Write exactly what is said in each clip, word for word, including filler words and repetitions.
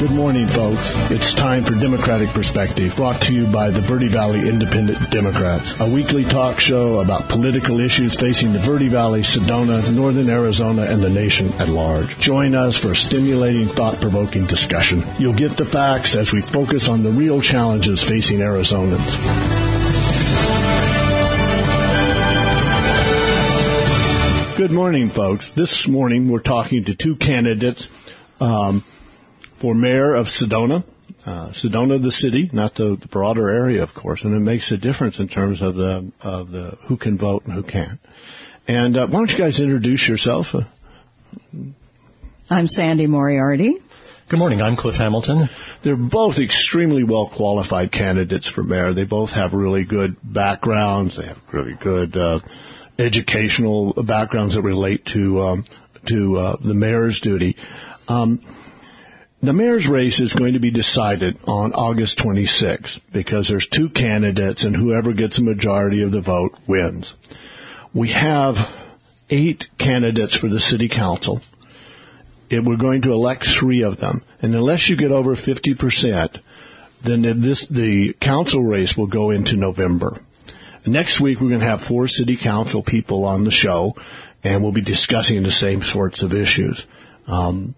Good morning, folks. It's time for Democratic Perspective, brought to you by the Verde Valley Independent Democrats, a weekly talk show about political issues facing the Verde Valley, Sedona, Northern Arizona, and the nation at large. Join us for a stimulating, thought-provoking discussion. You'll get the facts as we focus on the real challenges facing Arizonans. Good morning, folks. This morning we're talking to two candidates um, for mayor of Sedona. Uh, Sedona, the city, not the, the broader area, of course, and it makes a difference in terms of the of the who can vote and who can't. And uh, why don't you guys introduce yourself? Uh, I'm Sandy Moriarty. Good morning. I'm Cliff Hamilton. They're both extremely well-qualified candidates for mayor. They both have really good backgrounds. They have really good uh, educational backgrounds that relate to um, to uh, the mayor's duty. Um, the mayor's race is going to be decided on August twenty-sixth because there's two candidates, and whoever gets a majority of the vote wins. We have eight candidates for the city council. It, we're going to elect three of them, and unless you get over fifty percent, then this the council race will go into November. Next week, we're going to have four city council people on the show, and we'll be discussing the same sorts of issues. Um,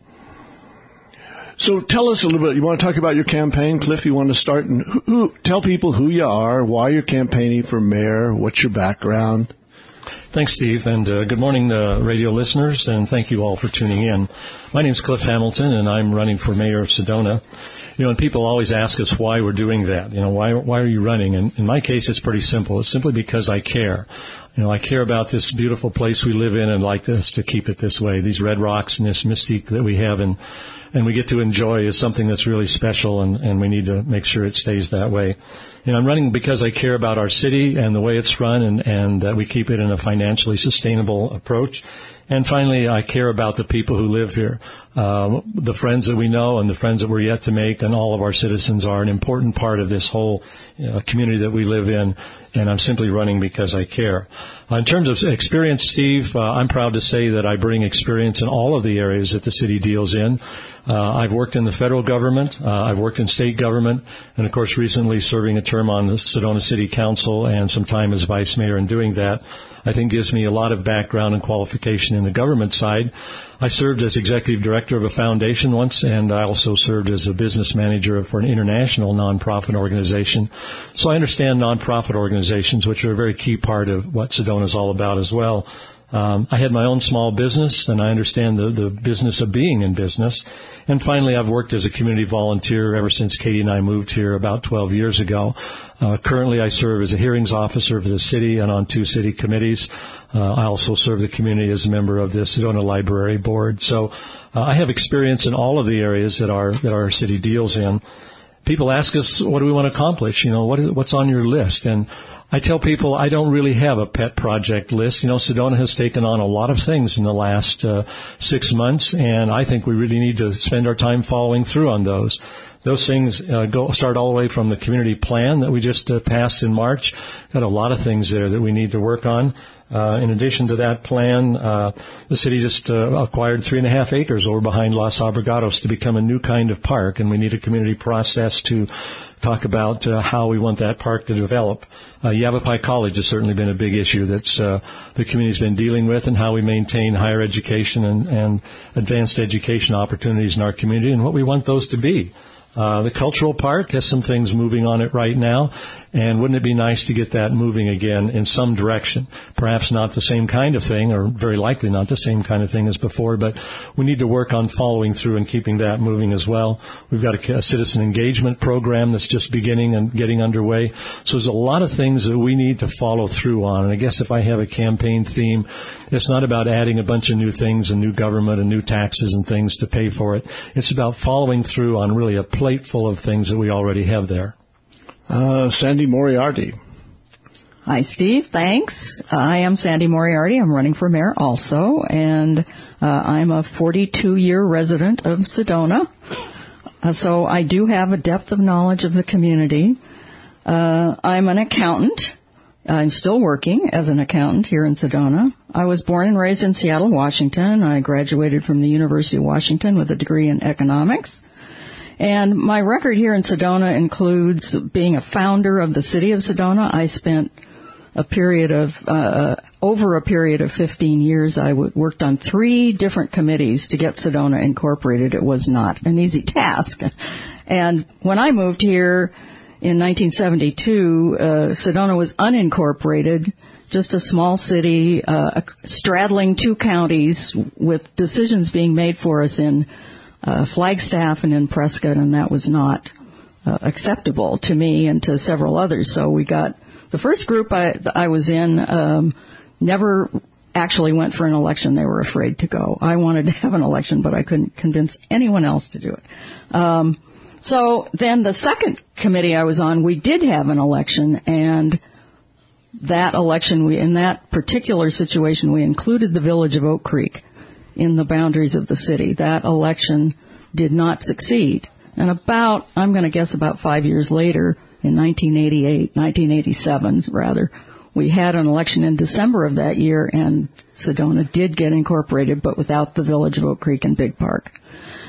so tell us a little bit. You want to talk about your campaign? Cliff, you want to start? And who, who, tell people who you are, why you're campaigning for mayor, what's your background? Thanks, Steve, and uh, good morning, uh, radio listeners, and thank you all for tuning in. My name is Cliff Hamilton, and I'm running for mayor of Sedona. You know, and people always ask us why we're doing that. You know, why why are you running? And in my case, it's pretty simple. It's simply because I care. You know, I care about this beautiful place we live in and like us to keep it this way. These red rocks and this mystique that we have and and we get to enjoy is something that's really special, and, and we need to make sure it stays that way. You know, I'm running because I care about our city and the way it's run, and, and that we keep it in a financially sustainable approach. And finally, I care about the people who live here. Uh, the friends that we know and the friends that we're yet to make, and all of our citizens are an important part of this whole uh, community that we live in, and I'm simply running because I care. Uh, in terms of experience, Steve, uh, I'm proud to say that I bring experience in all of the areas that the city deals in. Uh, I've worked in the federal government, uh, I've worked in state government, and of course recently serving a term on the Sedona City Council and some time as vice mayor, and doing that I think gives me a lot of background and qualification in the government side. I served as executive director of a foundation once, and I also served as a business manager for an international nonprofit organization. So I understand nonprofit organizations, which are a very key part of what Sedona is all about as well. Um, I had my own small business, and I understand the, the business of being in business. And finally, I've worked as a community volunteer ever since Katie and I moved here about twelve years ago. Uh, currently, I serve as a hearings officer for the city and on two city committees. Uh, I also serve the community as a member of the Sedona Library Board. So uh, I have experience in all of the areas that our that our city deals in. People ask us, what do we want to accomplish? You know, what is, what's on your list? And I tell people I don't really have a pet project list. You know, Sedona has taken on a lot of things in the last uh, six months, and I think we really need to spend our time following through on those. Those things uh, go start all the way from the community plan that we just uh, passed in March. Got a lot of things there that we need to work on. Uh, in addition to that plan, uh, the city just uh, acquired three and a half acres over behind Los Abregados to become a new kind of park, and we need a community process to talk about uh, how we want that park to develop. Uh, Yavapai College has certainly been a big issue that's uh, the community's been dealing with, and how we maintain higher education and, and advanced education opportunities in our community and what we want those to be. Uh, the cultural park has some things moving on it right now, and wouldn't it be nice to get that moving again in some direction? Perhaps not the same kind of thing, or very likely not the same kind of thing as before, but we need to work on following through and keeping that moving as well. We've got a, a citizen engagement program that's just beginning and getting underway. So there's a lot of things that we need to follow through on, and I guess if I have a campaign theme, it's not about adding a bunch of new things and new government and new taxes and things to pay for it. It's about following through on really a plate full of things that we already have there. Uh, Sandy Moriarty. Hi, Steve. Thanks. I am Sandy Moriarty. I'm running for mayor also, and uh, I'm a forty-two-year resident of Sedona. Uh, so I do have a depth of knowledge of the community. Uh, I'm an accountant. I'm still working as an accountant here in Sedona. I was born and raised in Seattle, Washington. I graduated from the University of Washington with a degree in economics. And my record here in Sedona includes being a founder of the city of Sedona. I spent a period of, uh, over a period of fifteen years, I w- worked on three different committees to get Sedona incorporated. It was not an easy task. And when I moved here in nineteen seventy-two, uh, Sedona was unincorporated, just a small city, uh, straddling two counties with decisions being made for us in uh, Flagstaff and in Prescott, and that was not uh, acceptable to me and to several others. So we got the first group I, I was in um, never actually went for an election. They were afraid to go. I wanted to have an election, but I couldn't convince anyone else to do it. Um, so then the second committee I was on, we did have an election, and that election, we in that particular situation, we included the village of Oak Creek in the boundaries of the city. That election did not succeed. And about, I'm going to guess about five years later, in nineteen eighty-eight, nineteen eighty-seven rather, we had an election in December of that year, and Sedona did get incorporated, but without the village of Oak Creek and Big Park.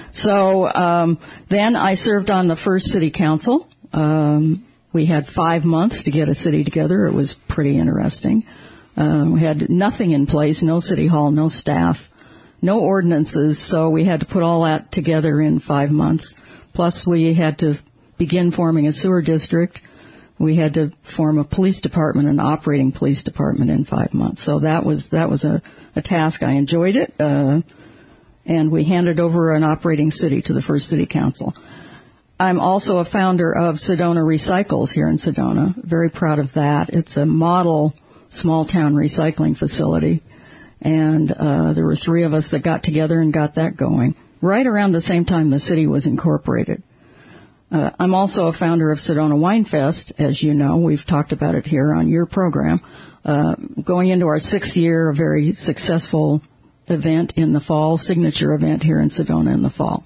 So um, then I served on the first city council. Um, we had five months to get a city together. It was pretty interesting. Uh, we had nothing in place, no city hall, no staff, no ordinances, so we had to put all that together in five months. Plus, we had to begin forming a sewer district. We had to form a police department, an operating police department in five months. So that was that was a, a task. I enjoyed it, uh, and we handed over an operating city to the first city council. I'm also a founder of Sedona Recycles here in Sedona. Very proud of that. It's a model small-town recycling facility, and uh, there were three of us that got together and got that going right around the same time the city was incorporated. Uh, I'm also a founder of Sedona Wine Fest, as you know. We've talked about it here on your program. Uh, going into our sixth year, a very successful event in the fall, signature event here in Sedona in the fall.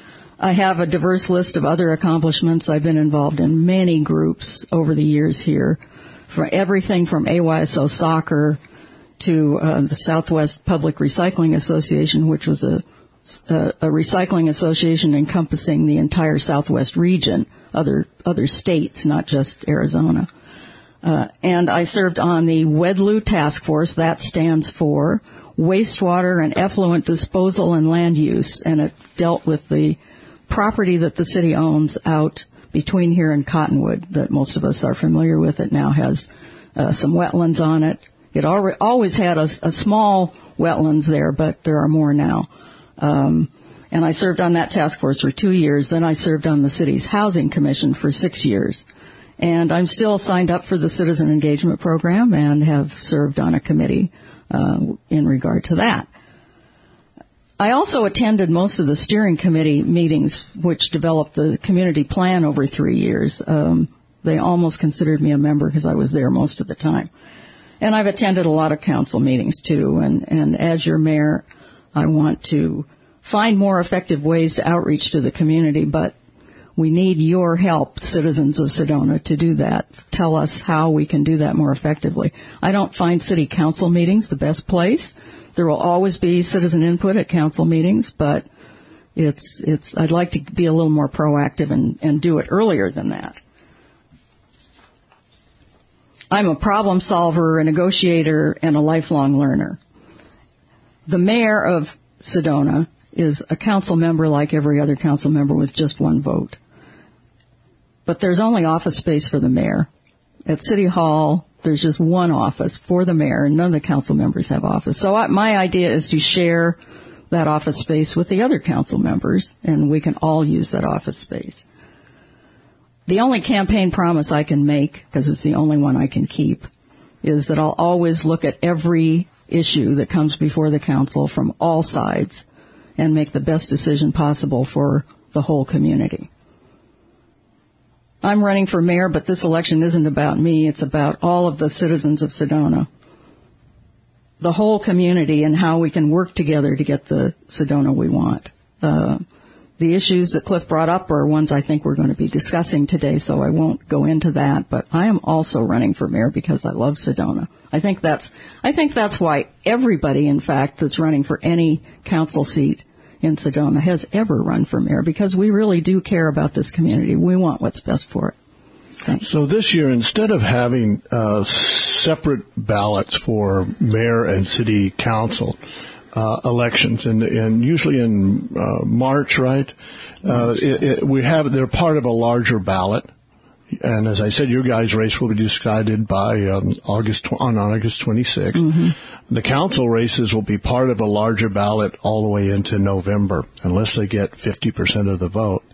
I have a diverse list of other accomplishments. I've been involved in many groups over the years here, for everything from A Y S O Soccer to uh, the Southwest Public Recycling Association, which was a A, a recycling association encompassing the entire Southwest region, other other states, not just Arizona. Uh, and I served on the W E D L U task force. That stands for Wastewater and Effluent Disposal and Land Use, and it dealt with the property that the city owns out between here and Cottonwood that most of us are familiar with. It now has uh, some wetlands on it. It al- always had a, a small wetlands there, but there are more now. Um, and I served on that task force for two years. Then I served on the city's housing commission for six years. And I'm still signed up for the citizen engagement program and have served on a committee uh, in regard to that. I also attended most of the steering committee meetings, which developed the community plan over three years. Um, they almost considered me a member because I was there most of the time. And I've attended a lot of council meetings, too. And, and as your mayor, I want to find more effective ways to outreach to the community, but we need your help, citizens of Sedona, to do that. Tell us how we can do that more effectively. I don't find city council meetings the best place. There will always be citizen input at council meetings, but it's, it's, I'd like to be a little more proactive and, and do it earlier than that. I'm a problem solver, a negotiator, and a lifelong learner. The mayor of Sedona is a council member like every other council member with just one vote. But there's only office space for the mayor. At City Hall, there's just one office for the mayor, and none of the council members have office. So I, my idea is to share that office space with the other council members, and we can all use that office space. The only campaign promise I can make, because it's the only one I can keep, is that I'll always look at every issue that comes before the council from all sides and make the best decision possible for the whole community. I'm running for mayor, but this election isn't about me. It's about all of the citizens of Sedona, the whole community, and how we can work together to get the Sedona we want. Uh, the issues that Cliff brought up are ones I think we're going to be discussing today, so I won't go into that. But I am also running for mayor because I love Sedona. I think that's, I think that's why everybody, in fact, that's running for any council seat in Sedona has ever run for mayor, because we really do care about this community. We want what's best for it. Thanks. So this year, instead of having uh, separate ballots for mayor and city council uh, elections, and, and usually in uh, March, right? Uh, it, it, we have they're part of a larger ballot, and as I said, your guys' race will be decided by um, August on August twenty-sixth. Mm-hmm. The council races will be part of a larger ballot all the way into November, unless they get fifty percent of the vote.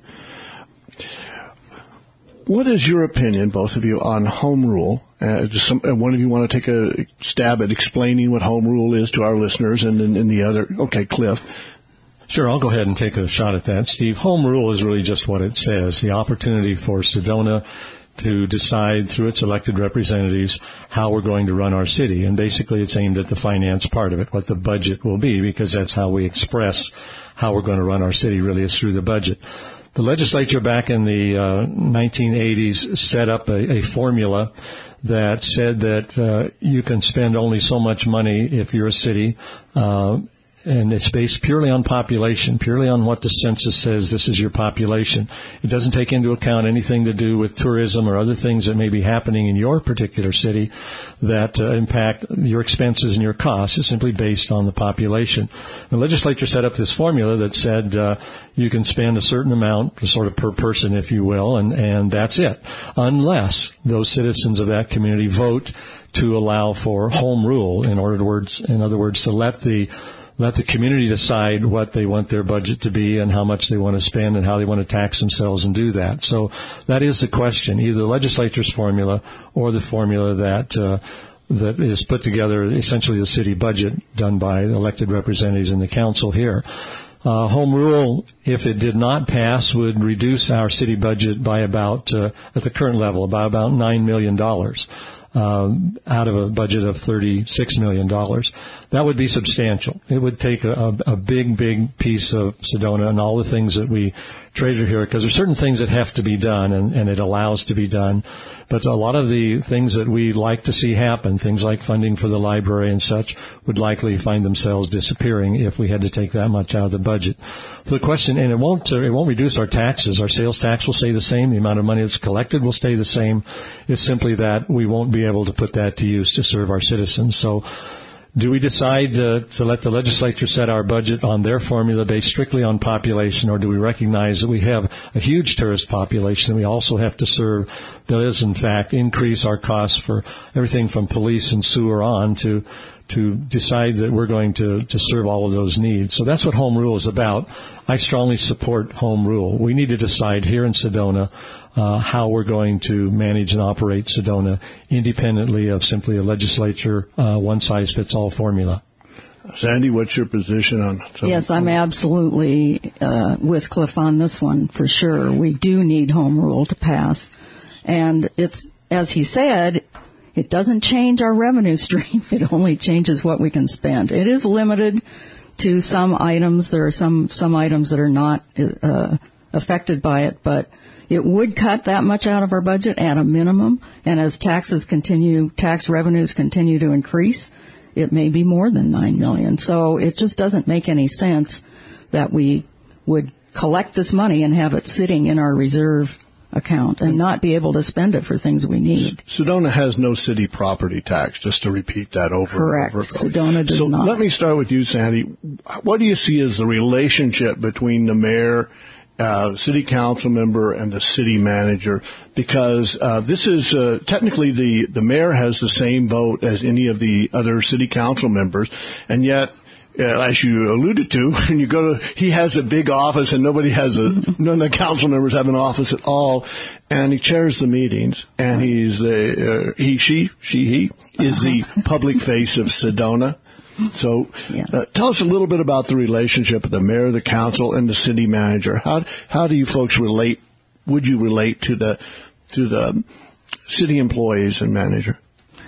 What is your opinion, both of you, on home rule? Uh, does some, uh, one of you want to take a stab at explaining what home rule is to our listeners, and then the other? Okay, Cliff. Sure, I'll go ahead and take a shot at that, Steve. Home rule is really just what it says, the opportunity for Sedona to decide through its elected representatives how we're going to run our city. And basically it's aimed at the finance part of it, what the budget will be, because that's how we express how we're going to run our city, really, is through the budget. The legislature back in the uh, nineteen eighties set up a, a formula that said that uh, you can spend only so much money if you're a city, uh, and it's based purely on population, purely on what the census says this is your population. It doesn't take into account anything to do with tourism or other things that may be happening in your particular city that uh, impact your expenses and your costs. It's simply based on the population. The legislature set up this formula that said uh, you can spend a certain amount, sort of per person, if you will, and, and that's it, unless those citizens of that community vote to allow for home rule, in other words, in other words, to let the Let the community decide what they want their budget to be and how much they want to spend and how they want to tax themselves and do that. So that is the question, either the legislature's formula or the formula that uh, that is put together, essentially the city budget done by elected representatives in the council here. Uh, home rule, if it did not pass, would reduce our city budget by about, uh, at the current level, about about nine million dollars. Uh, out of a budget of thirty-six million dollars. That would be substantial. It would take a, a big, big piece of Sedona and all the things that we treasure here, because there's certain things that have to be done, and, and it allows to be done. But a lot of the things that we like to see happen, things like funding for the library and such, would likely find themselves disappearing if we had to take that much out of the budget. So the question, and it won't, uh, it won't reduce our taxes. Our sales tax will stay the same. The amount of money that's collected will stay the same. It's simply that we won't be able to put that to use to serve our citizens. So do we decide uh, to let the legislature set our budget on their formula based strictly on population, or do we recognize that we have a huge tourist population that we also have to serve that does, in fact, increase our costs for everything from police and sewer on to to decide that we're going to, to serve all of those needs? So that's what home rule is about. I strongly support home rule. We need to decide here in Sedona uh, how we're going to manage and operate Sedona independently of simply a legislature uh, one-size-fits-all formula. Sandy, what's your position on something? Yes, I'm absolutely uh, with Cliff on this one for sure. We do need home rule to pass. And it's, as he said, it doesn't change our revenue stream. It only changes what we can spend. It is limited to some items. There are some, some items that are not uh, affected by it, but it would cut that much out of our budget at a minimum. And as taxes continue, tax revenues continue to increase, it may be more than nine million dollars. So it just doesn't make any sense that we would collect this money and have it sitting in our reserve account and not be able to spend it for things we need. Sedona has no city property tax, just to repeat that over Correct. and over. Sedona does so not. Let me start with you, Sandy. What do you see as the relationship between the mayor, uh, city council member, and the city manager? Because uh, this is uh, technically the, the mayor has the same vote as any of the other city council members, and yet, Uh, as you alluded to, when you go to, he has a big office and nobody has a, none of the council members have an office at all, and he chairs the meetings, and he's the, uh, he, she, she, he, is the public face of Sedona. So, uh, tell us a little bit about the relationship of the mayor, the council, and the city manager. How, how do you folks relate, would you relate to the, to the city employees and manager?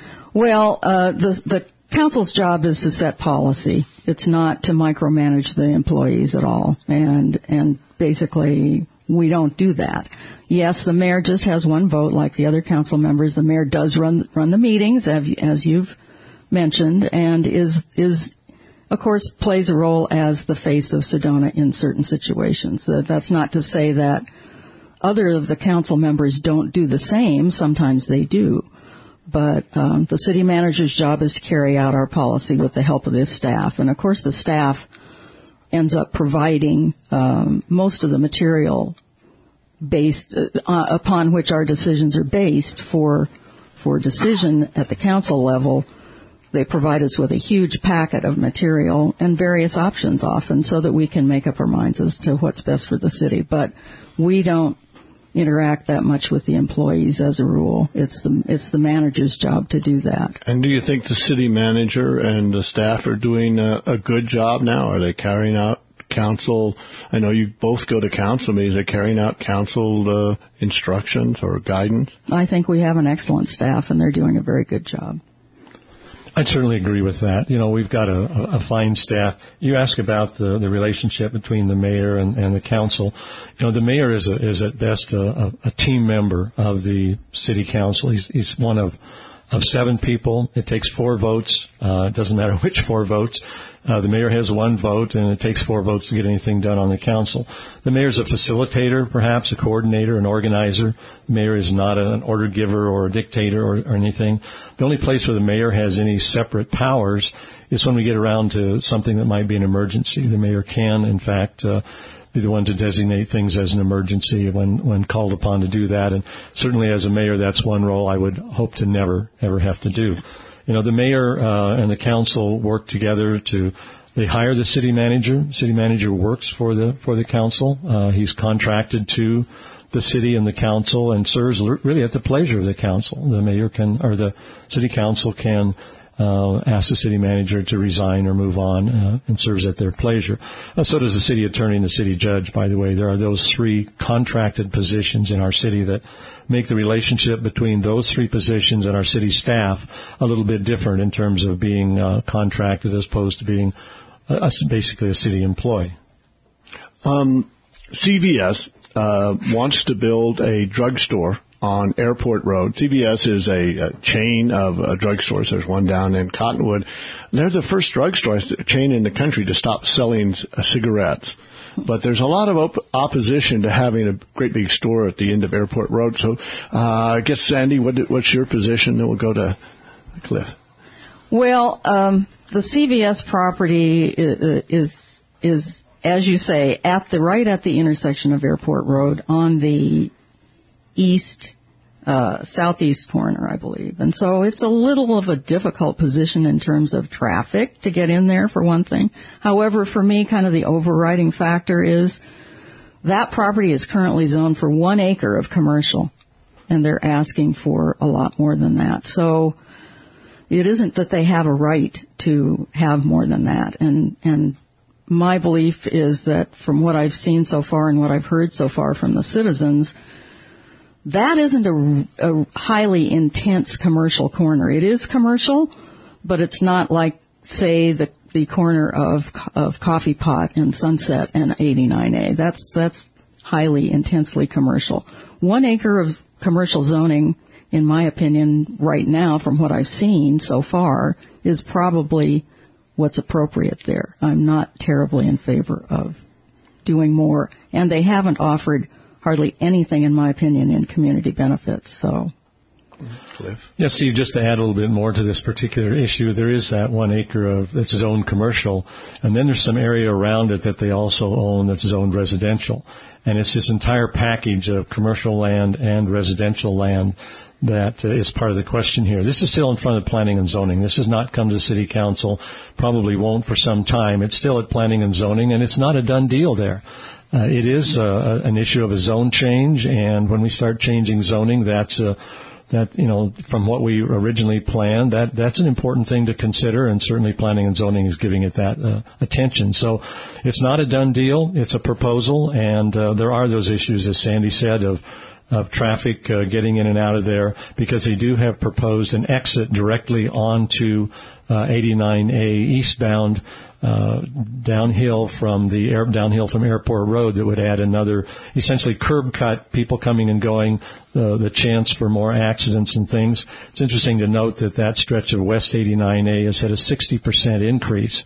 Well, uh, the, the, council's job is to set policy. It's not to micromanage the employees at all. And, and basically, we don't do that. Yes, the mayor just has one vote like the other council members. The mayor does run, run the meetings, as you've mentioned, and is, is of course, plays a role as the face of Sedona in certain situations. Uh, that's not to say that other of the council members don't do the same. Sometimes they do. But um, the city manager's job is to carry out our policy with the help of the staff. And, of course, the staff ends up providing um, most of the material based uh, upon which our decisions are based for for decision at the council level. They provide us with a huge packet of material and various options often so that we can make up our minds as to what's best for the city. But we don't interact that much with the employees as a rule. It's the it's the manager's job to do that. And do you think the city manager and the staff are doing a, a good job now? Are they carrying out council? I know you both go to council meetings. Are they carrying out council uh, instructions or guidance? I think we have an excellent staff, and they're doing a very good job. I'd certainly agree with that. You know, we've got a, a fine staff. You ask about the, the relationship between the mayor and, and the council. You know, the mayor is a, is at best a, a team member of the city council. He's, he's one of, of seven people. It takes four votes. Uh, it doesn't matter which four votes. Uh, the mayor has one vote, and it takes four votes to get anything done on the council. The mayor's a facilitator, perhaps a coordinator, an organizer. The mayor is not an order giver or a dictator or, or anything. The only place where the mayor has any separate powers is when we get around to something that might be an emergency. The mayor can, in fact, uh, be the one to designate things as an emergency when, when called upon to do that. And certainly as a mayor, that's one role I would hope to never, ever have to do. You know, the mayor uh, and the council work together to, they hire the city manager. City manager works for the, for the council. Uh, he's contracted to the city and the council and serves really at the pleasure of the council. The mayor can, or the city council can uh, ask the city manager to resign or move on uh, and serves at their pleasure. Uh, so does the city attorney and the city judge, by the way. There are those three contracted positions in our city that make the relationship between those three positions and our city staff a little bit different in terms of being uh, contracted as opposed to being a, a, basically a city employee. Um, C V S uh, wants to build a drugstore on Airport Road. C V S is a, a chain of uh, drugstores. There's one down in Cottonwood. They're the first drugstore chain in the country to stop selling uh, cigarettes. But there's a lot of op- opposition to having a great big store at the end of Airport Road. So uh, I guess, Sandy, what, what's your position? Then we'll go to Cliff. Well, um, the C V S property is, is, is, as you say, at the right at the intersection of Airport Road on the east, uh, southeast corner, I believe. And so it's a little of a difficult position in terms of traffic to get in there, for one thing. However, for me, kind of the overriding factor is that property is currently zoned for one acre of commercial, and they're asking for a lot more than that. So it isn't that they have a right to have more than that. And, and my belief is that from what I've seen so far and what I've heard so far from the citizens, that isn't a, a highly intense commercial corner. It is commercial, but it's not like, say, the the corner of of Coffee Pot and Sunset and eighty-nine A. That's that's highly intensely commercial. One acre of commercial zoning, in my opinion, right now, from what I've seen so far, is probably what's appropriate there. I'm not terribly in favor of doing more, and they haven't offered hardly anything, in my opinion, in community benefits. So, Cliff. Yes, Steve, just to add a little bit more to this particular issue, there is that one acre of that's zoned commercial, and then there's some area around it that they also own that's zoned residential. And it's this entire package of commercial land and residential land that uh, is part of the question here. This is still in front of planning and zoning. This has not come to the city council, probably won't for some time. It's still at planning and zoning, and it's not a done deal there. Uh, it is uh, an issue of a zone change, and when we start changing zoning, that's uh, that you know from what we originally planned. That that's an important thing to consider, and certainly planning and zoning is giving it that uh, attention. So it's not a done deal; it's a proposal, and uh, there are those issues, as Sandy said, of of traffic uh, getting in and out of there, because they do have proposed an exit directly onto uh, eighty-nine A eastbound. Uh, downhill from the air, downhill from Airport Road that would add another, essentially curb cut, people coming and going, uh, the chance for more accidents and things. It's interesting to note that that stretch of West eighty-nine A has had a sixty percent increase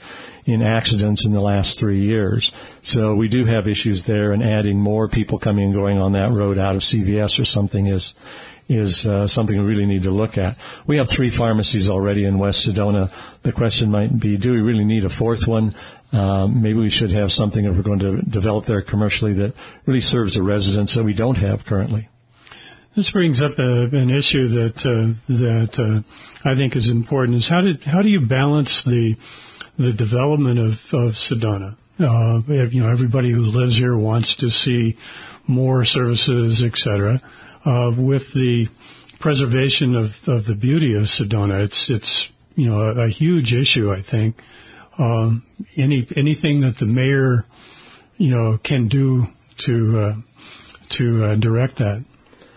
in accidents in the last three years. So we do have issues there, and adding more people coming and going on that road out of C V S or something is is uh, something we really need to look at. We have three pharmacies already in West Sedona. The question might be, do we really need a fourth one? Um, maybe we should have something if we're going to develop there commercially that really serves the residents that we don't have currently. This brings up a, an issue that uh, that uh, I think is important. Is how did how do you balance the the development of, of Sedona? Uh, you know, everybody who lives here wants to see more services, et cetera, uh, with the preservation of, of the beauty of Sedona. It's it's you know a, a huge issue, I think. Um, any anything that the mayor you know can do to uh, to uh, direct that.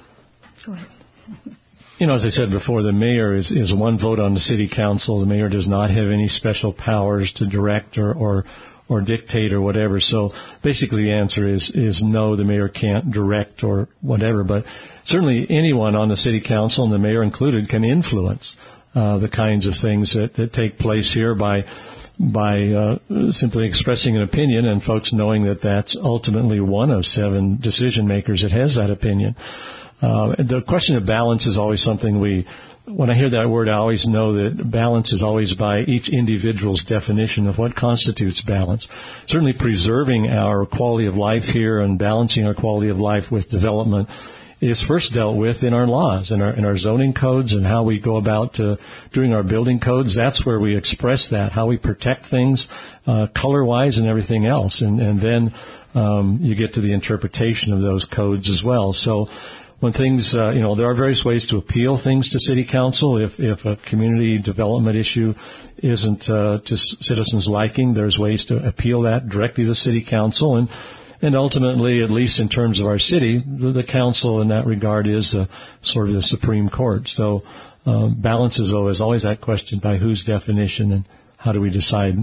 Go ahead. You know, as I said before, the mayor is, is one vote on the city council. The mayor does not have any special powers to direct or, or, or dictate or whatever. So basically the answer is, is no, the mayor can't direct or whatever. But certainly anyone on the city council, and the mayor included, can influence uh, the kinds of things that, that take place here by by uh, simply expressing an opinion and folks knowing that that's ultimately one of seven decision makers that has that opinion. Uh, the question of balance is always something we, when I hear that word, I always know that balance is always by each individual's definition of what constitutes balance. Certainly preserving our quality of life here and balancing our quality of life with development is first dealt with in our laws, in our, in our zoning codes, and how we go about uh, doing our building codes. That's where we express that, how we protect things uh, color-wise and everything else. And, and then um, you get to the interpretation of those codes as well. So when things, uh, you know, there are various ways to appeal things to city council. If, if a community development issue isn't uh, to citizens' liking, there's ways to appeal that directly to city council. And And ultimately, at least in terms of our city, the, the council in that regard is uh, sort of the Supreme Court. So uh, balance is always, always that question, by whose definition and how do we decide?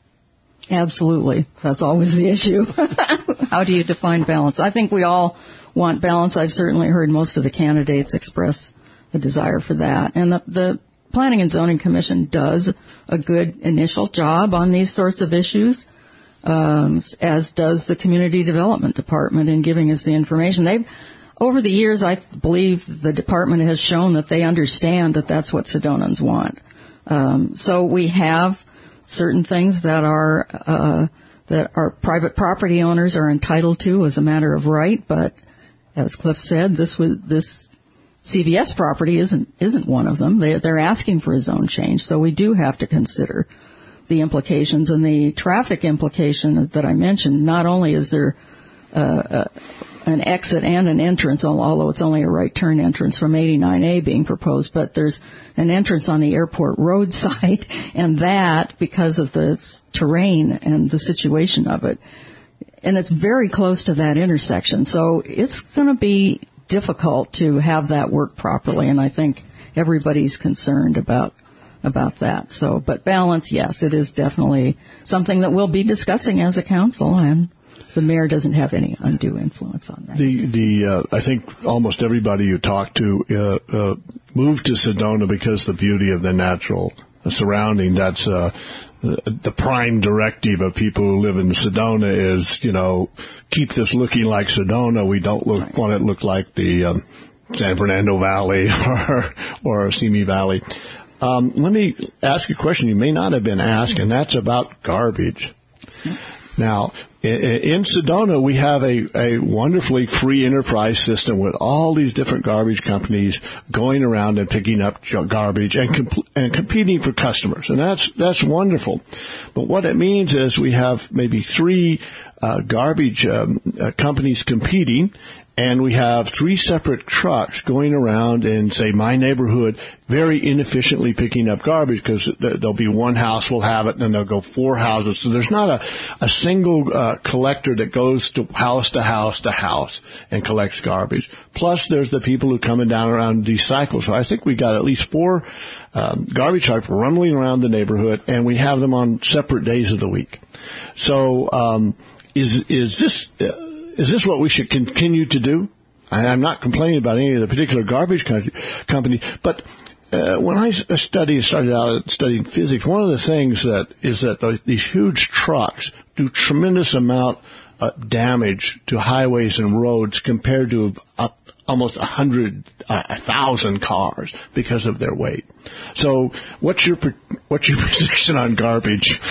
Absolutely. That's always the issue. How do you define balance? I think we all want balance. I've certainly heard most of the candidates express the desire for that. And the, the Planning and Zoning Commission does a good initial job on these sorts of issues. Um, as does the Community Development Department in giving us the information. They've, over the years, I believe the department has shown that they understand that that's what Sedonans want. Um, so we have certain things that are uh, that our private property owners are entitled to as a matter of right, but as Cliff said, this was this C V S property isn't isn't one of them. They, they're asking for a zone change, so we do have to consider the implications and the traffic implication that I mentioned. Not only is there uh, uh, an exit and an entrance, although it's only a right turn entrance from eighty-nine A being proposed, but there's an entrance on the airport road side, and that, because of the terrain and the situation of it, and it's very close to that intersection. So it's going to be difficult to have that work properly, and I think everybody's concerned about about that. So, but balance, yes, it is definitely something that we'll be discussing as a council, and the mayor doesn't have any undue influence on that. The, the, uh, I think almost everybody you talk to, uh, uh, moved to Sedona because the beauty of the natural surrounding. That's, uh, the prime directive of people who live in Sedona is, you know, keep this looking like Sedona. We don't look, right. want it to look like the, um, San Fernando Valley or, or Simi Valley. Um, let me ask you a question you may not have been asked, and that's about garbage. Now, in, in Sedona, we have a, a wonderfully free enterprise system with all these different garbage companies going around and picking up garbage and comp- and competing for customers, and that's that's wonderful. But what it means is we have maybe three uh, garbage um, uh, companies competing. And we have three separate trucks going around in, say, my neighborhood, very inefficiently picking up garbage, because there'll be one house will have it, and then they'll go four houses. So there's not a, a single uh, collector that goes to house to house to house and collects garbage. Plus, there's the people who come down around and recycle. So I think we got at least four um, garbage trucks rumbling around the neighborhood, and we have them on separate days of the week. So um, is is this... Uh, Is this what we should continue to do? I'm not complaining about any of the particular garbage company, but uh, when I studied, started out studying physics, one of the things that is that the, these huge trucks do tremendous amount of damage to highways and roads compared to a, almost a hundred, uh, a thousand cars because of their weight. So, what's your what's your position on garbage?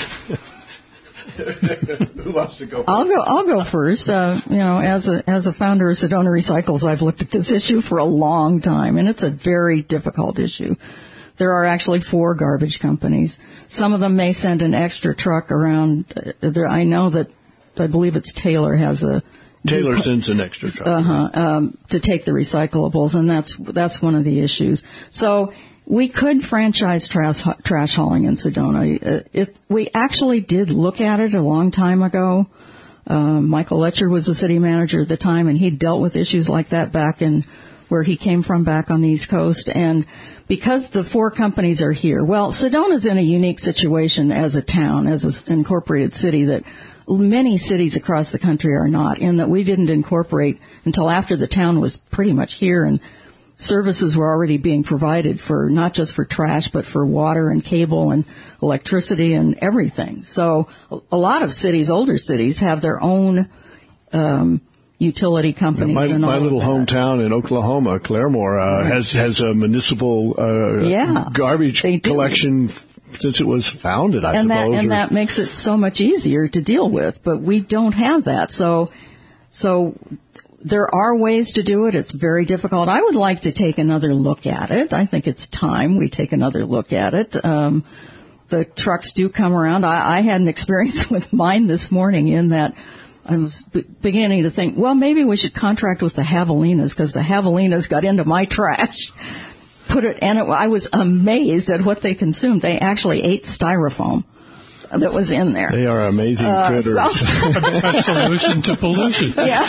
Who wants to go first? I'll go. I'll go first. Uh, you know, as a as a founder of Sedona Recycles, I've looked at this issue for a long time, and it's a very difficult issue. There are actually four garbage companies. Some of them may send an extra truck around. Uh, there, I know that I believe it's Taylor has a Taylor sends an extra truck uh-huh, um, to take the recyclables, and that's that's one of the issues. So. We could franchise trash, trash hauling in Sedona. Uh, it, we actually did look at it a long time ago. Uh, Michael Letcher was the city manager at the time, and he dealt with issues like that back in where he came from back on the East Coast. And because the four companies are here, well, Sedona's in a unique situation as a town, as an incorporated city that many cities across the country are not, in that we didn't incorporate until after the town was pretty much here, and services were already being provided for not just for trash, but for water and cable and electricity and everything. So a lot of cities, older cities, have their own um, utility companies. My, and all my little of that. hometown in Oklahoma, Claremore, uh, has has a municipal uh, yeah, garbage collection since it was founded, I and suppose. That, and or, that makes it so much easier to deal with, but we don't have that. So, so there are ways to do it. It's very difficult. I would like to take another look at it. I think it's time we take another look at it. Um, the trucks do come around. I, I had an experience with mine this morning in that I was b- beginning to think, well, maybe we should contract with the Javelinas, because the Javelinas got into my trash. Put it, and it, I was amazed at what they consumed. They actually ate styrofoam that was in there. They are amazing uh, critters. So a solution to pollution. Yeah,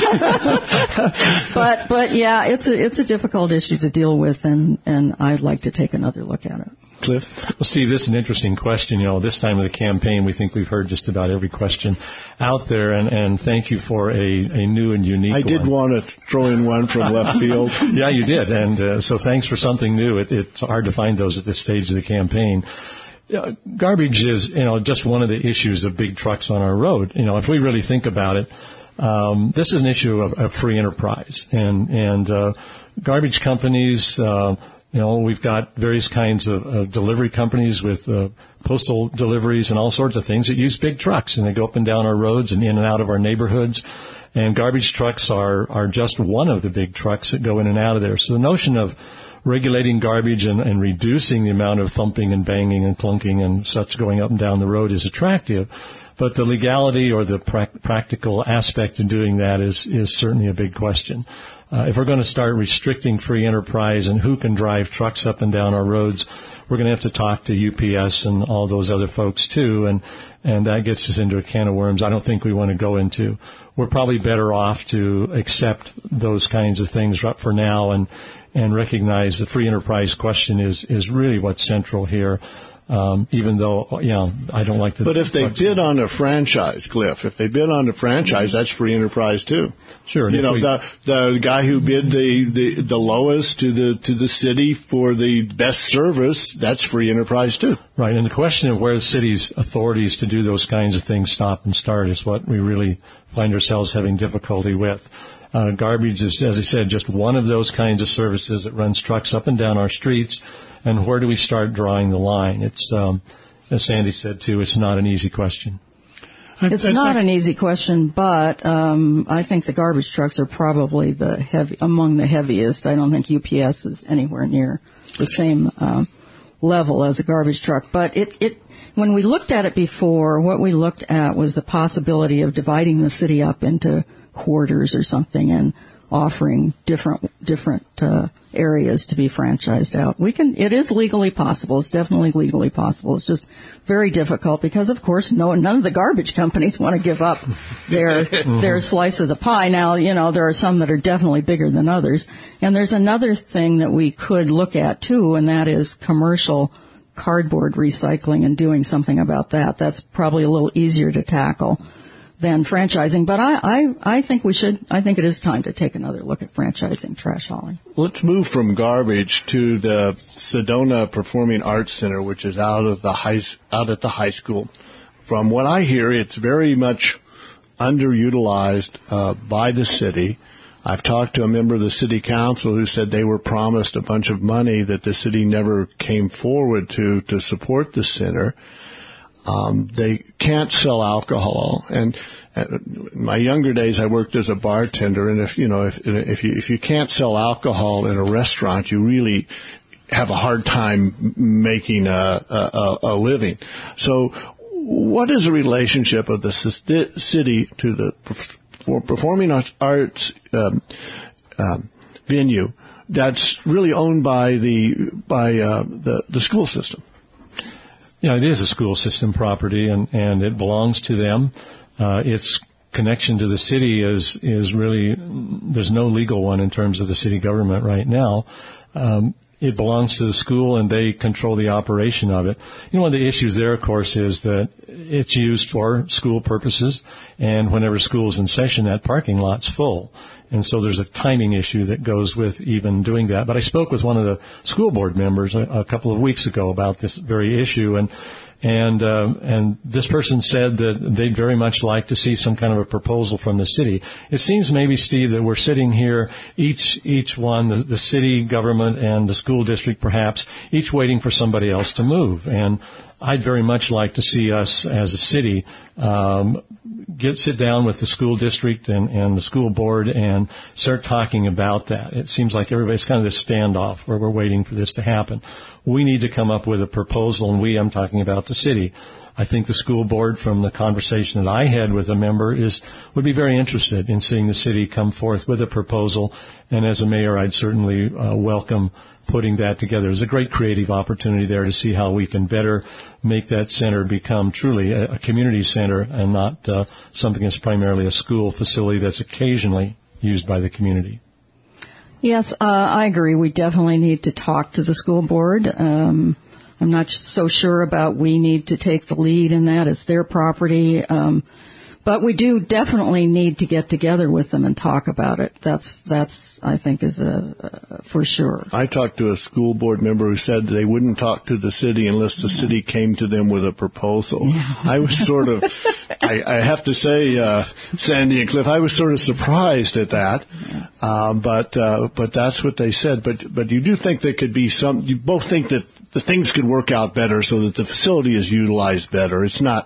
but but yeah, it's a it's a difficult issue to deal with, and and I'd like to take another look at it. Cliff? Well, Steve, this is an interesting question. You know, this time of the campaign, we think we've heard just about every question out there, and, and thank you for a, a new and unique I did one. want to throw in one from left field. Yeah, you did, and uh, so thanks for something new. It, it's hard to find those at this stage of the campaign. Uh, garbage is, you know, just one of the issues of big trucks on our road. You know, if we really think about it, um, this is an issue of, of free enterprise, and and uh, garbage companies. Uh, You know, we've got various kinds of, of delivery companies with uh, postal deliveries and all sorts of things that use big trucks, and they go up and down our roads and in and out of our neighborhoods. And garbage trucks are, are just one of the big trucks that go in and out of there. So the notion of regulating garbage and, and reducing the amount of thumping and banging and clunking and such going up and down the road is attractive. But the legality or the pra- practical aspect in doing that is, is certainly a big question. Uh, if we're going to start restricting free enterprise and who can drive trucks up and down our roads, we're going to have to talk to U P S and all those other folks too, and and that gets us into a can of worms I don't think we want to go into. We're probably better off to accept those kinds of things for now and and recognize the free enterprise question is is really what's central here. Um, even though, you know, I don't like the... But if they bid on a franchise, Cliff, if they bid on a franchise, that's free enterprise too. Sure. You know, we, the the guy who bid the, the, the lowest to the to the city for the best service, that's free enterprise too. Right. And the question of where the city's authorities to do those kinds of things stop and start is what we really find ourselves having difficulty with. Uh, garbage is, as I said, just one of those kinds of services that runs trucks up and down our streets. And where do we start drawing the line? It's, um, as Sandy said too, it's not an easy question. It's not an easy question, but um, I think the garbage trucks are probably the heavy among the heaviest. I don't think U P S is anywhere near the same um, level as a garbage truck. But it, it, when we looked at it before, what we looked at was the possibility of dividing the city up into quarters or something and offering different different uh, areas to be franchised out. We can. It is legally possible. It's definitely legally possible. It's just very difficult because, of course, no none of the garbage companies want to give up their their slice of the pie. Now, you know, there are some that are definitely bigger than others. And there's another thing that we could look at too, and that is commercial cardboard recycling and doing something about that. That's probably a little easier to tackle than franchising. But I, I, I think we should, I think it is time to take another look at franchising trash hauling. Let's move from garbage to the Sedona Performing Arts Center, which is out of the high, out at the high school. From what I hear, it's very much underutilized uh, by the city. I've talked to a member of the city council who said they were promised a bunch of money that the city never came forward to to support the center. Um, they can't sell alcohol, and uh, in my younger days I worked as a bartender, and if you know if if you if you can't sell alcohol in a restaurant, you really have a hard time making a a, a living. So, what is the relationship of the city to the performing arts um, um, venue that's really owned by the by uh, the the school system? Yeah, it is a school system property, and, and it belongs to them. Uh, its connection to the city is is really, there's no legal one in terms of the city government right now. Um, it belongs to the school, and they control the operation of it. You know, one of the issues there, of course, is that it's used for school purposes, and whenever school's in session, that parking lot's full. And so there's a timing issue that goes with even doing that. But I spoke with one of the school board members a, a couple of weeks ago about this very issue, and and um, and this person said that they'd very much like to see some kind of a proposal from the city. It seems maybe, Steve, that we're sitting here, each each one, the, the city government and the school district perhaps, each waiting for somebody else to move. And I'd very much like to see us as a city um, get sit down with the school district and, and the school board and start talking about that. It seems like everybody's kind of this standoff where we're waiting for this to happen. We need to come up with a proposal, and we, I'm talking about the city. I think the school board, from the conversation that I had with a member, is would be very interested in seeing the city come forth with a proposal. And as a mayor, I'd certainly uh, welcome putting that together. There's a great creative opportunity there to see how we can better make that center become truly a, a community center and not uh, something that's primarily a school facility that's occasionally used by the community. Yes, uh, I agree. We definitely need to talk to the school board. Um, I'm not so sure about we need to take the lead in that. It's their property. Um, but we do definitely need to get together with them and talk about it. That's, that's, I think, is a, a for sure. I talked to a school board member who said they wouldn't talk to the city unless the yeah. city came to them with a proposal. Yeah. I was sort of, I, I have to say, uh, Sandy and Cliff, I was sort of surprised at that. Yeah. Um, but, uh, but that's what they said. But, but you do think there could be some, you both think that the things could work out better so that the facility is utilized better. It's not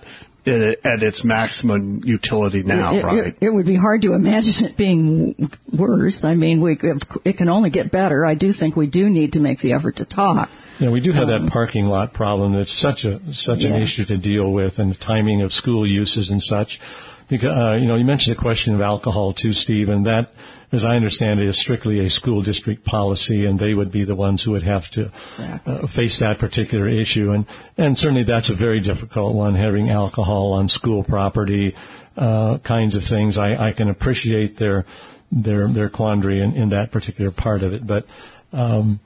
at its maximum utility now, it, right? It, it would be hard to imagine it being worse. I mean, we, it can only get better. I do think we do need to make the effort to talk. Yeah, we do have um, that parking lot problem. That's such a such yes. an issue to deal with, and the timing of school uses and such. Because uh, you know, you mentioned the question of alcohol too, Steve, and that, as I understand it, is strictly a school district policy, and they would be the ones who would have to exactly. uh, face that particular issue. And, and certainly that's a very difficult one, having alcohol on school property, uh, kinds of things. I, I can appreciate their their their quandary in, in that particular part of it. But um,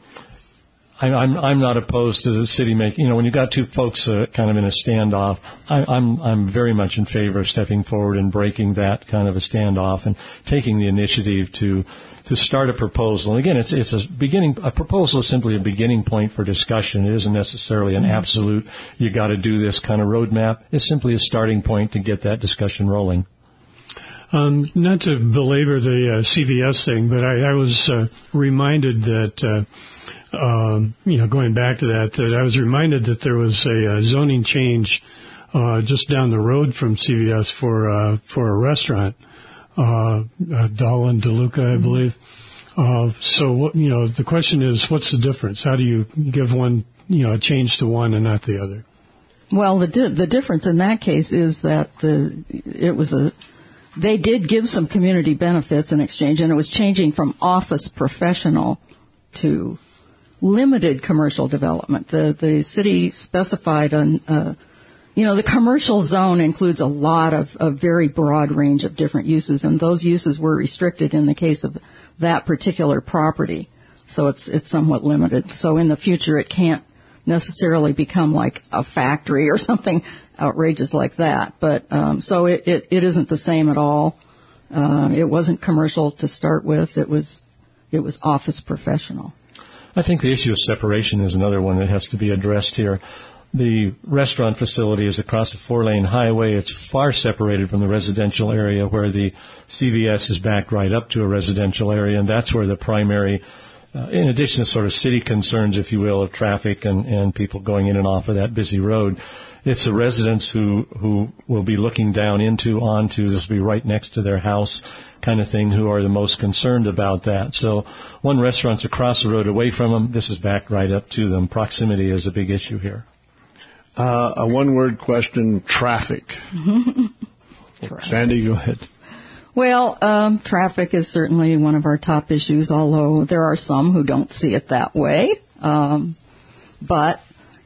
I, I'm I'm not opposed to the city making. You know, when you got two folks uh, kind of in a standoff, I, I'm I'm very much in favor of stepping forward and breaking that kind of a standoff and taking the initiative to to start a proposal. And again, it's it's a beginning. A proposal is simply a beginning point for discussion. It isn't necessarily an absolute, you got to do this kind of roadmap. It's simply a starting point to get that discussion rolling. Um, not to belabor the uh, C V S thing, but I, I was uh, reminded that. Uh, Um, you know, going back to that, that I was reminded that there was a, a zoning change uh, just down the road from C V S for uh, for a restaurant, uh, uh, Dahlin DeLuca, I believe. Uh, so, what, you know, the question is, what's the difference? How do you give one, you know, a change to one and not the other? Well, the di- the difference in that case is that the it was a they did give some community benefits in exchange, and it was changing from office professional to limited commercial development. The the city specified on, uh, you know, the commercial zone includes a lot of a very broad range of different uses, and those uses were restricted in the case of that particular property. So it's it's somewhat limited. So in the future, it can't necessarily become like a factory or something outrageous like that. But um, so it, it, it isn't the same at all. Uh, it wasn't commercial to start with. It was it was office professional. I think the issue of separation is another one that has to be addressed here. The restaurant facility is across a four-lane highway. It's far separated from the residential area where the C V S is backed right up to a residential area, and that's where the primary, uh, in addition to sort of city concerns, if you will, of traffic and, and people going in and off of that busy road, it's the residents who, who will be looking down into, onto, this will be right next to their house kind of thing, who are the most concerned about that. So one restaurant's across the road away from them. This is backed right up to them. Proximity is a big issue here. Uh, a one-word question, traffic. Sandy, go ahead. Well, um, traffic is certainly one of our top issues, although there are some who don't see it that way. Um, but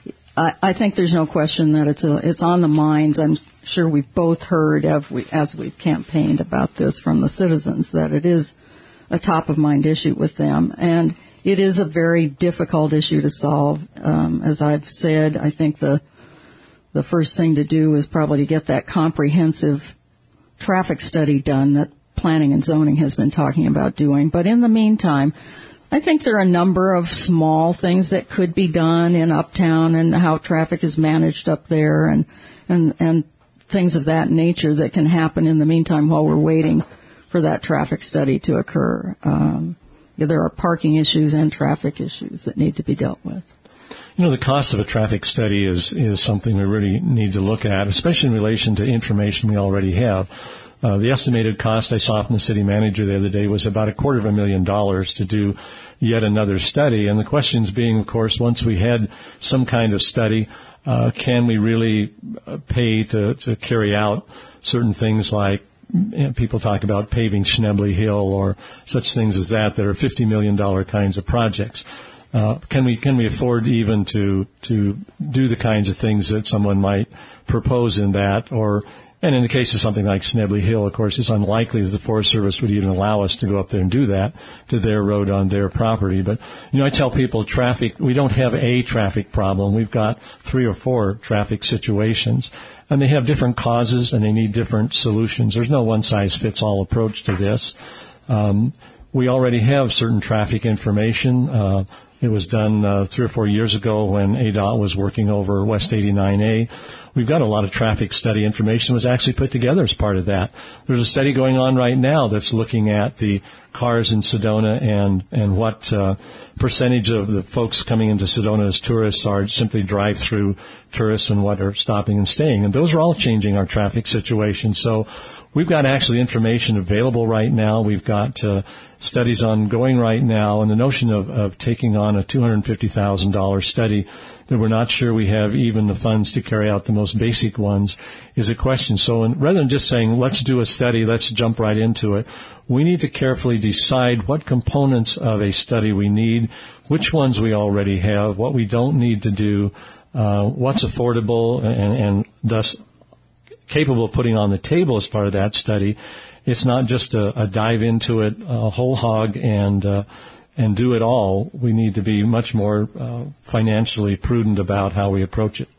I, I think there's no question that it's a, it's on the minds. I'm sure we've both heard as, we, as we've campaigned about this from the citizens that it is a top-of-mind issue with them. And it is a very difficult issue to solve. Um, as I've said, I think the the first thing to do is probably to get that comprehensive traffic study done that planning and zoning has been talking about doing. But in the meantime, I think there are a number of small things that could be done in Uptown and how traffic is managed up there and, and, and things of that nature that can happen in the meantime while we're waiting for that traffic study to occur. Um, yeah, there are parking issues and traffic issues that need to be dealt with. You know, the cost of a traffic study is, is something we really need to look at, especially in relation to information we already have. Uh, the estimated cost I saw from the city manager the other day was about a quarter of a million dollars to do yet another study. And the questions being, of course, once we had some kind of study, uh, can we really pay to, to carry out certain things like, you know, people talk about paving Schnebly Hill or such things as that that are fifty million dollars kinds of projects. Uh, can we can we afford even to to do the kinds of things that someone might propose in that? Or, and in the case of something like Schnebly Hill, of course, it's unlikely that the Forest Service would even allow us to go up there and do that to their road on their property. But, you know, I tell people traffic, we don't have a traffic problem. We've got three or four traffic situations, and they have different causes and they need different solutions. There's no one-size-fits-all approach to this. Um, we already have certain traffic information. Uh, It was done uh, three or four years ago when A D O T was working over West eighty-nine A. We've got a lot of traffic study information that was actually put together as part of that. There's a study going on right now that's looking at the cars in Sedona and, and what uh, percentage of the folks coming into Sedona as tourists are simply drive-through tourists and what are stopping and staying. And those are all changing our traffic situation. So we've got actually information available right now. We've got uh, studies ongoing right now, and the notion of, of taking on a two hundred fifty thousand dollars study that we're not sure we have even the funds to carry out the most basic ones is a question. So in, rather than just saying, let's do a study, let's jump right into it, we need to carefully decide what components of a study we need, which ones we already have, what we don't need to do, uh, what's affordable and, and thus capable of putting on the table as part of that study. It's not just a, a dive into it, a whole hog, and uh, and do it all. We need to be much more uh, financially prudent about how we approach it.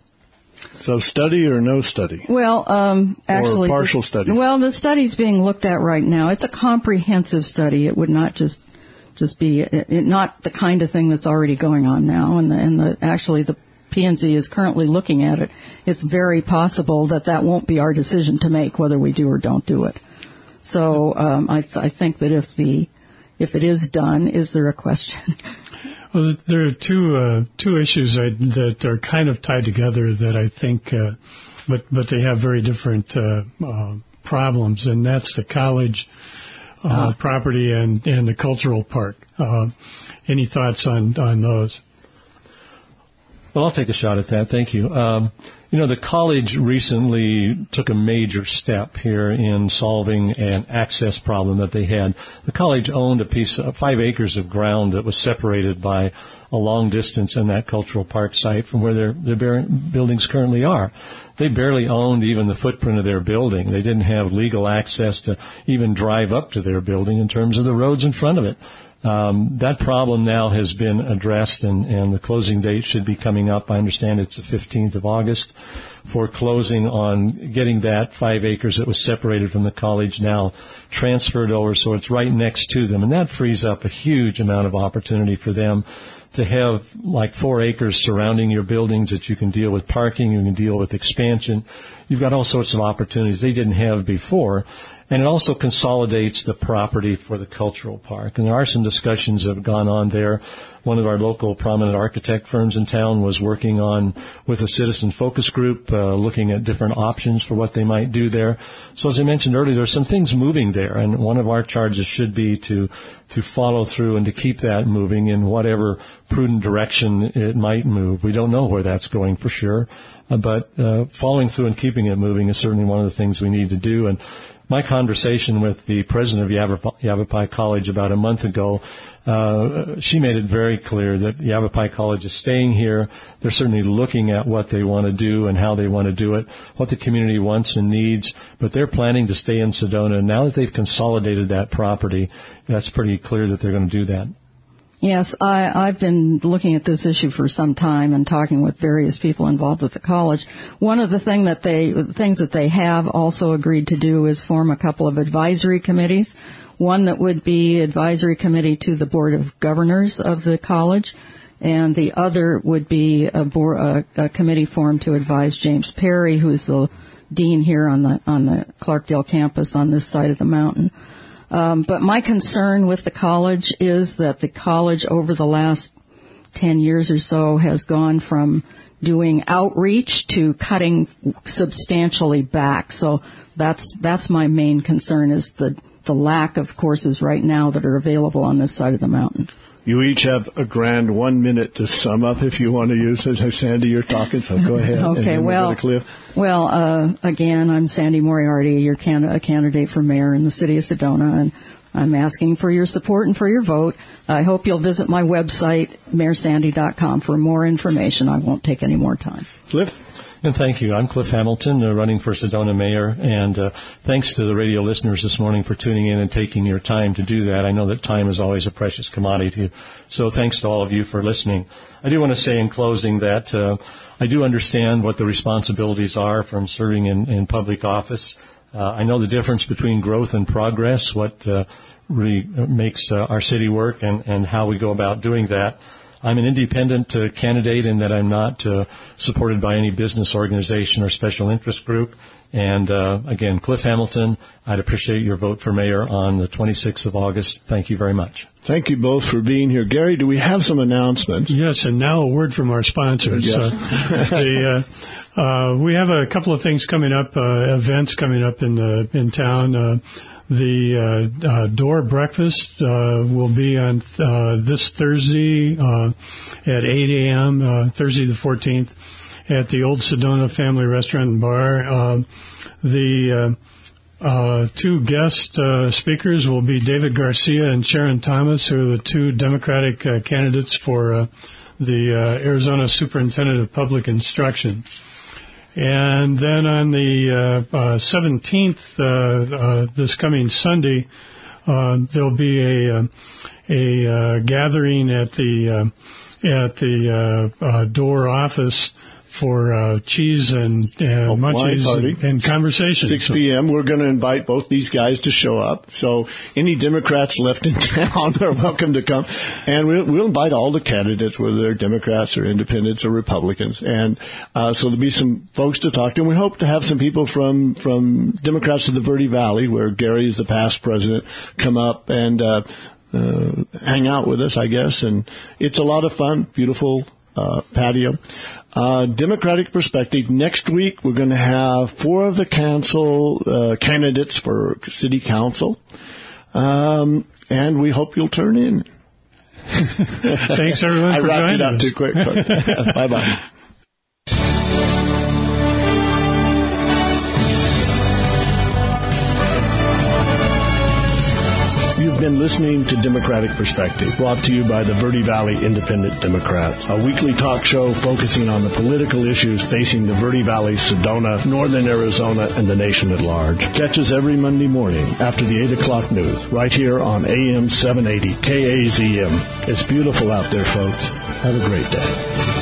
So study or no study? Well, um, actually, or partial study. Well, the study's being looked at right now. It's a comprehensive study. It would not just just be it, it, not the kind of thing that's already going on now. And the, and the actually the P and Z is currently looking at it. It's very possible that that won't be our decision to make whether we do or don't do it. So um, I, th- I think that if the if it is done, is there a question? Well, there are two uh, two issues I, that are kind of tied together that I think, uh, but but they have very different uh, uh, problems, and that's the college uh, uh, property and, and the cultural park. Uh, any thoughts on on those? Well, I'll take a shot at that. Thank you. Um, you know, the college recently took a major step here in solving an access problem that they had. The college owned a piece of five acres of ground that was separated by a long distance in that cultural park site from where their, their buildings currently are. They barely owned even the footprint of their building. They didn't have legal access to even drive up to their building in terms of the roads in front of it. Um, that problem now has been addressed, and, and the closing date should be coming up. I understand it's the fifteenth of August for closing on getting that five acres that was separated from the college now transferred over, so it's right next to them. And that frees up a huge amount of opportunity for them to have like four acres surrounding your buildings that you can deal with parking, you can deal with expansion. You've got all sorts of opportunities they didn't have before. And it also consolidates the property for the cultural park. And there are some discussions that have gone on there. One of our local prominent architect firms in town was working on, with a citizen focus group, uh, looking at different options for what they might do there. So as I mentioned earlier, there's some things moving there. And one of our charges should be to, to follow through and to keep that moving in whatever prudent direction it might move. We don't know where that's going for sure. Uh, but, uh, following through and keeping it moving is certainly one of the things we need to do. And my conversation with the president of Yavapai, Yavapai College about a month ago, uh, she made it very clear that Yavapai College is staying here. They're certainly looking at what they want to do and how they want to do it, what the community wants and needs, but they're planning to stay in Sedona. Now that they've consolidated that property, that's pretty clear that they're going to do that. Yes, I, I've been looking at this issue for some time and talking with various people involved with the college. One of the thing that they, things that they have also agreed to do is form a couple of advisory committees. One that would be advisory committee to the Board of Governors of the college, and the other would be a, board, a, a committee formed to advise James Perry, who's the dean here on the on the Clarkdale campus on this side of the mountain. Um, but my concern with the college is that the college over the last ten years or so has gone from doing outreach to cutting substantially back. So that's that's my main concern, is the, the lack of courses right now that are available on this side of the mountain. You each have a grand one minute to sum up if you want to use it. Sandy, you're talking, so go ahead. Okay, well, well, uh, again, I'm Sandy Moriarty, your can- a candidate for mayor in the city of Sedona, and I'm asking for your support and for your vote. I hope you'll visit my website, mayor sandy dot com, for more information. I won't take any more time. Cliff? And thank you. I'm Cliff Hamilton, uh, running for Sedona Mayor, and uh, thanks to the radio listeners this morning for tuning in and taking your time to do that. I know that time is always a precious commodity, so thanks to all of you for listening. I do want to say in closing that uh, I do understand what the responsibilities are from serving in, in public office. Uh, I know the difference between growth and progress, what uh, really makes uh, our city work, and, and how we go about doing that. I'm an independent uh, candidate in that I'm not uh, supported by any business organization or special interest group. And, uh, again, Cliff Hamilton, I'd appreciate your vote for mayor on the twenty-sixth of August. Thank you very much. Thank you both for being here. Gary, do we have some announcements? Yes, and now a word from our sponsors. Yes. Uh, the, uh, uh, we have a couple of things coming up, uh, events coming up in uh, in town. Uh, The uh, uh, Door Breakfast uh, will be on uh, this Thursday uh, at eight a.m., uh, Thursday the fourteenth, at the Old Sedona Family Restaurant and Bar. Uh, the uh, uh, two guest uh, speakers will be David Garcia and Sharon Thomas, who are the two Democratic uh, candidates for uh, the uh, Arizona Superintendent of Public Instruction. And then on the uh, uh, seventeenth, uh, uh, this coming Sunday, uh, there'll be a uh, a uh, gathering at the uh, at the uh, uh, Door office for uh, cheese and uh, munchies and, and conversation. six p.m. We're going to invite both these guys to show up. So any Democrats left in town are welcome to come. And we'll, we'll invite all the candidates, whether they're Democrats or Independents or Republicans. And uh, so there'll be some folks to talk to. And we hope to have some people from, from Democrats of the Verde Valley, where Gary is the past president, come up and uh, uh, hang out with us, I guess. And it's a lot of fun, beautiful uh, patio. Uh, Democratic perspective, next week we're going to have four of the council uh, candidates for city council, um, and we hope you'll turn in. Thanks, everyone, I for wrapped joining it up us. too quick. Bye-bye. You've been been listening to Democratic Perspective, brought to you by the Verde Valley Independent Democrats, a weekly talk show focusing on the political issues facing the Verde Valley, Sedona, northern Arizona, and the nation at large. Catch us every Monday morning after the eight o'clock news, right here on A M seven eighty K A Z M. It's beautiful out there, folks. Have a great day.